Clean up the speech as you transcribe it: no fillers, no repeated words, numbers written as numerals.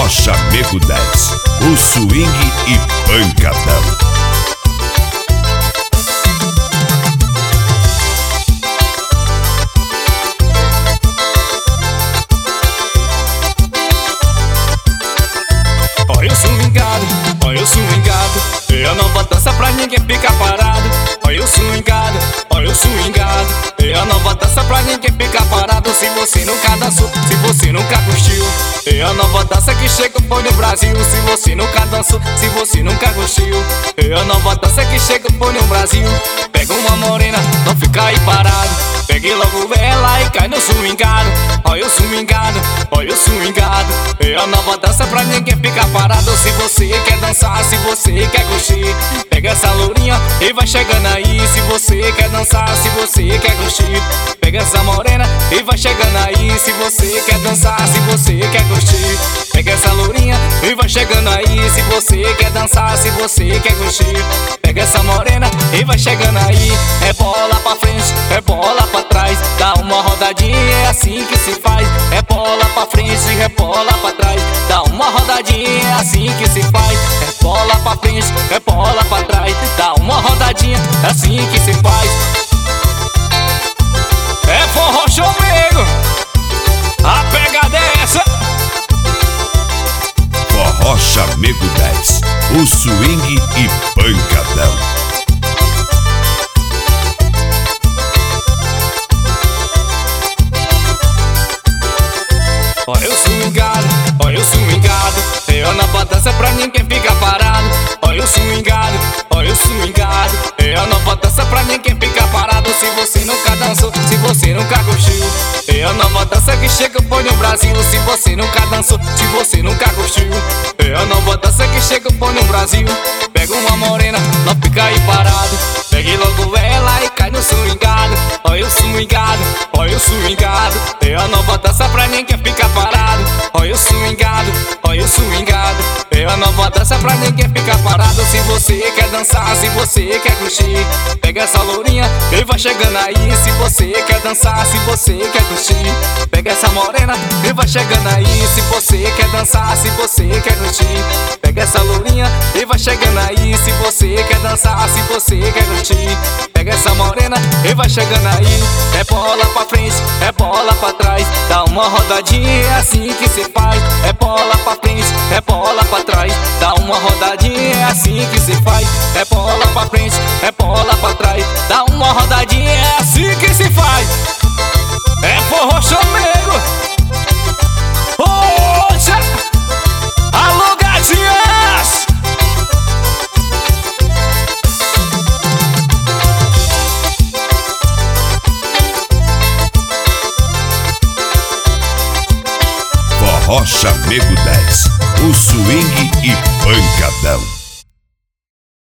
Chamego 10, o swing e pancadão. Olha eu swingado, olha eu swingado, é a nova dança pra ninguém ficar parado. Olha eu swingado, olha eu swingado, é a nova dança pra ninguém ficar parado. Se você nunca dançou, se você nunca curtiu, é a nova dança que chega foi no Brasil. Se você nunca dançou, se você nunca curtiu, é a nova dança que chega foi no Brasil. Pega uma morena, não fica aí parado, pegue logo ela e cai no swingado. Olha eu swingado, olha eu swingado, é a nova dança pra ninguém ficar parado. Se você quer dançar, se você quer curtir, pega essa lourinha e vai chegando aí. Se você quer dançar, se você quer curtir, pega essa morena e vai chegando aí. Se você quer dançar, se você quer curtir, pega essa lourinha e vai chegando aí. Se você quer dançar, se você quer curtir, pega essa morena e vai chegando aí. É bola pra frente, é bola pra trás, dá uma rodadinha, é assim que se faz. É bola pra frente, é bola pra trás, dá uma rodadinha, é assim que se faz. É bola pra frente, é bola pra trás, dá uma rodadinha, é assim que se faz. É forró chamego, a pegada é essa. Forró Chamego 10, o swing e pancadão. Olha eu swingado, olha eu swingado, é a nova dança pra ninguém ficar parado. Olha eu swingado, olha eu swingado, é a nova dança pra ninguém ficar parado. Se você nunca dançou, se você nunca curtiu, é a nova dança que chega foi no Brasil. Se você nunca dançou, se você nunca curtiu, é a nova dança que chega foi no Brasil. Pega uma morena, não fica aí parado, pegue logo ela e cai no swingado. Olha eu swingado, olha eu swingado, é a nova dança pra ninguém ficar parado. Olha eu swingado, olha eu swingado, é a nova dança pra ninguém ficar parado. Se você quer dançar, se você quer curtir, pega essa lourinha e vai chegando aí. Se você quer dançar, se você quer curtir, pega essa morena e vai chegando aí. Se você quer dançar, se você quer curtir, pega essa lourinha e vai chegando aí. Se você quer dançar, se você quer curtir, pega essa morena e vai chegando aí. É bola pra frente, é bola pra trás, dá uma rodadinha, é assim que se faz. É bola pra frente, é bola pra trás, dá uma rodadinha, é assim que se faz. É bola pra frente, é bola pra trás, dá uma rodadinha, é assim que se faz. É forró chamego. Oxa! Alô, gatinhas! Forró Chamego 10, o swing e pancadão.